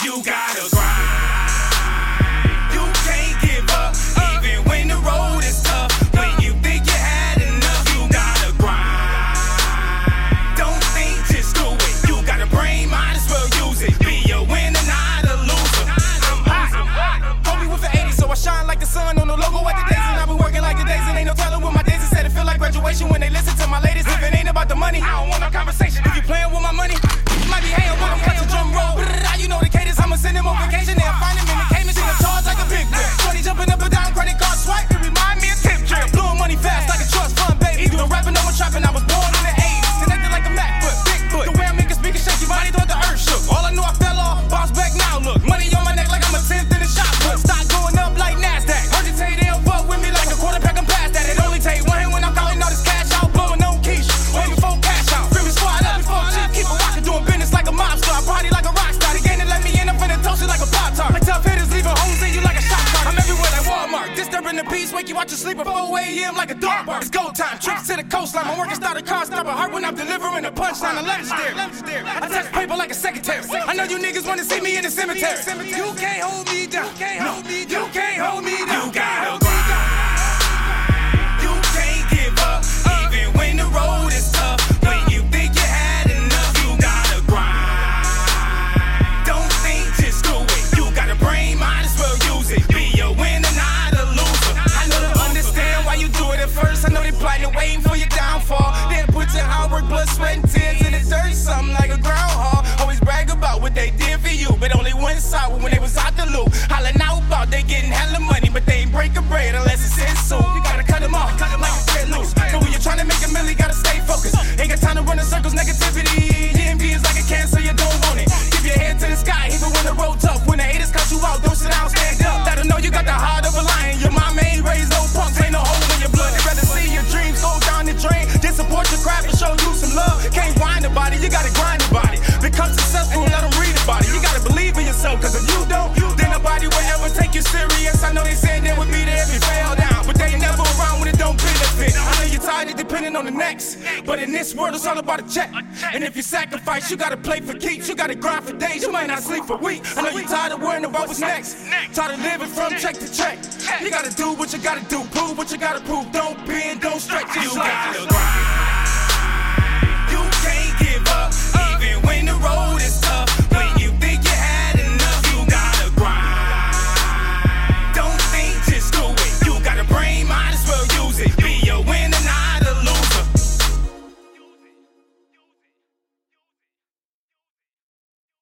You gotta grind. You can't give up, even when the road is tough. When you think you had enough, you gotta grind. Don't think, just do it. You got a brain, might as well use it. Be a winner, not a loser. I'm hot. Homie with an 80, so I shine like the sun on the logo at the days. And I've been working like the days, and ain't no telling what my days is. Said it feel like graduation when they listen to my latest. If it ain't about the money, I don't want no conversation. If you playing with my money, you might be hanging with them, catch a drum roll. You know the cadence, I'ma send him on vacation. They'll find him in the Cayman, in the charge like a big whip. 20 jumping up and down, credit card swipe. It remind me of tip drip. Blowing money fast like a trust fund, baby. Doing rapping, no one trapping. I was born in the 80s, connected like a MacBook, Bigfoot. The way I make a speaker shake, your body thought the earth shook. All I knew I fell off, bounce back now. Look, money on my neck like I'm a 10th in the shot put. Stock going up like Nasdaq. Heard you say they don't fuck with me like a quarterback. I'm past that. It only take one hand when I'm calling all this cash out, blowing on quiche. Way before cash out, Freeman squad up before shit. Keep it rockin', doing business like a mobster. I party like a rock star. The game that let me in, I'm finna toast it like a pop tart. Like tough hitters leaving holes in you like a shot card. I'm everywhere like Walmart, disturbing the peace, wake you out your sleep at 4 a.m. like a dog bark. It's go time, trips to the coastline. My working start a car, stop a heart when I'm delivering a punchline. A legendary. I touch paper like a secretary. I know you niggas wanna see me in the cemetery. You can't hold me down. You can't hold me down. You gotta grind. You can't give up, even when the road is tough. When you think you had enough, you gotta grind. Don't think, just do it. You got a brain, might as well use it. Be a winner, not a loser. I know to understand why you do it at first. I know they plotting, waiting for your downfall. Then put your hard work, blood, sweat, and tears in the dirt, something like a groundhog. Always brag about what they did for you, but only one side when they was out the loop. Hollering out about they getting hella money, but they ain't break a bread unless it's in soon. You gotta cut them off, like a dead loose. So when you're trying to make a million, gotta stay focused. Ain't got time to run in circles, negativity. Your envy is like a cancer, you don't want it. Give your head to the sky, even when the road tough. When the haters cut you out, don't sit down, stand up. Let them know you got the heart of a lion. Your mama ain't raised no punks, ain't no hole in your blood. They'd rather see your dreams go down the drain. Just support your craft and show you some love. Can't whine about it, you gotta grind about it. Become successful, let them read about it. You gotta believe in yourself, cause if you don't, then nobody will ever take you serious. I know they said they would be there if you fell down, but they ain't never around when it don't benefit. I know you're tired of depending on the next, but in this world it's all about a check. And if you sacrifice, you gotta play for keeps. You gotta grind for days, you might not sleep for weeks. I know you're tired of worrying about what's next, tired of living from check to check. You gotta do what you gotta do, prove what you gotta prove. Don't bend, don't stretch. You gotta grind.